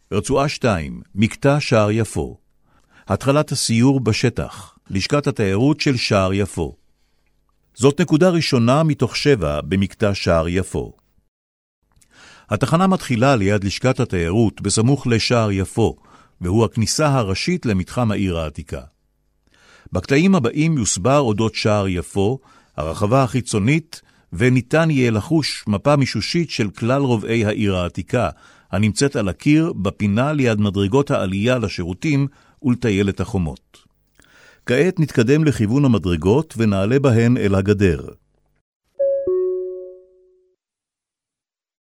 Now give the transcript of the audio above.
רצועה 2, מקטע שער יפו. התחלת הסיור בשטח, לשכת התיירות של שער יפו. זאת נקודה ראשונה מתוך 7 במקטע שער יפו. התחנה מתחילה ליד לשכת התיירות בסמוך לשער יפו, והוא הכניסה הראשית למתחם העיר העתיקה. בקטעים הבאים יוסבר אודות שער יפו, הרחבה החיצונית, וניתן יהיה לחוש מפה מישושית של כלל רובעי העיר העתיקה, הנמצאת על הקיר בפינה ליד מדרגות העלייה לשירותים ולטיילת החומות. כעת נתקדם לכיוון המדרגות ונעלה בהן אל הגדר.